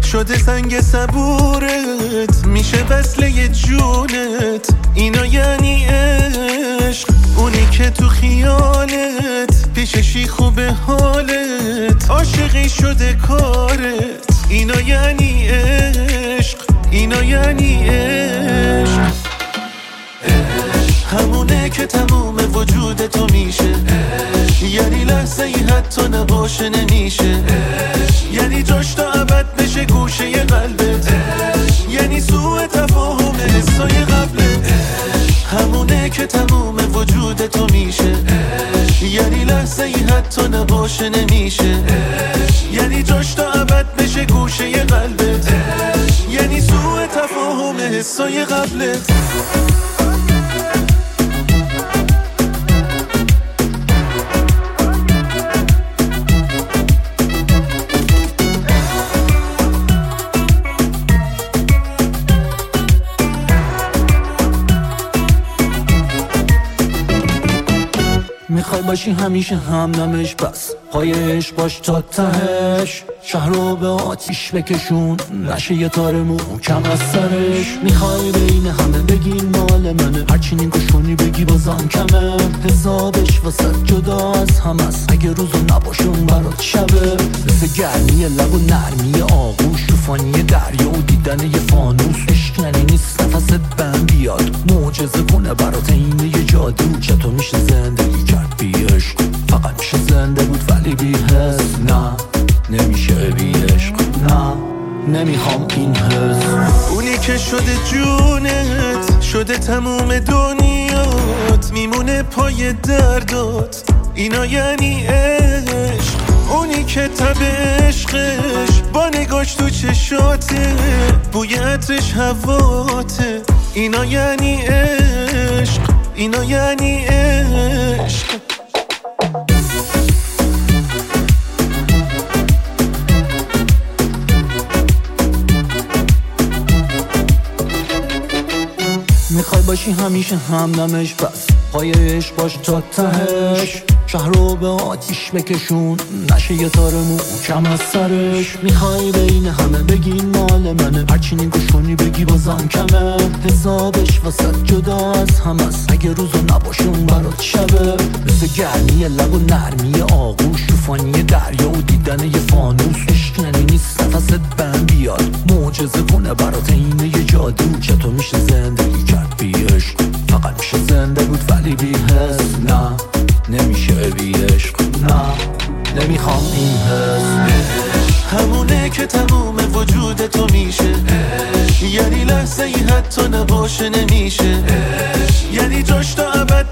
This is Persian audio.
شده سنگ صبورت، میشه وصله جونت. اینا یعنی عشق، اونی که تو خیالت پیششی خوبه حالت، عاشقی شده کارت. اینا یعنی عشق، اینا یعنی عشق. همونه که تموم وجود تو میشه، یعنی لحظه ای حتی نباشه نمیشه، یعنی جاش تا ابد بشه گوشه قلبت، یعنی سوء تفاهم حسای قبلت. همونه که تموم وجود تو میشه، یعنی لحظه ای حتی نباشه نمیشه، یعنی جاش تا ابد بشه گوشه قلبت، یعنی سوء تفاهم حسای قبلت. میخوای باشی همیشه همدمش، بس پایش باش تا تهش. شهر رو به آتیش بکشون، نشه یه تار محکم از سرش. میخوای بین همه بگی مال منه، هرچی نگوشونی بگی بازم کمه. حسابش واسه جدا از هم است، اگه روزو نباشون برات شبه. مثل گرمی لب و نرمی آغوش، طوفانی دریا و دیدن یه فانوس. عشق یعنی نیست نفست بهم بیاد، معجزه کنه برات اینه یه جادو. چطور میشه زندگی کرد بی عشق؟ فقط میشه زنده بود ولی بی حس. نه نمیشه بی عشق، نه نمیخوام این حس. اونی که شده جونت، شده تموم دنیات، میمونه پای دردات. اینا یعنی عشق، اونی که تب عشقش با نگاش تو چشاته، بوی عطرش هواته. اینا یعنی عشق، اینا یعنی عشق. میخوای باشی همیشه همدمش، بس پایش باش تا تهش. شهر رو به آتیش بکشون، نشه یه تار محکم از سرش. میخوای بین همه بگی مال منه، هرچی نگوشونی بگی بازم کمه. حسابش واسه جدا از هم است، اگه روزو نباشون برات شبه. مثل گرمی لب و نرمی آغوش، طوفانی دریا و دیدن یه فانوس. عشق یعنی نیست نفست بهم بیاد، معجزه کنه برات اینه یه جادو. چطور میشه زندگی کرد بی عشق؟ فقط میشه زنده بود ولی بی حس. نه نمیشه بی عشق، نه نمیخوام این حس. همونه که تموم وجود تو میشه، یعنی لحظه ای حتی نباشه نمیشه، یعنی جاش تا ابد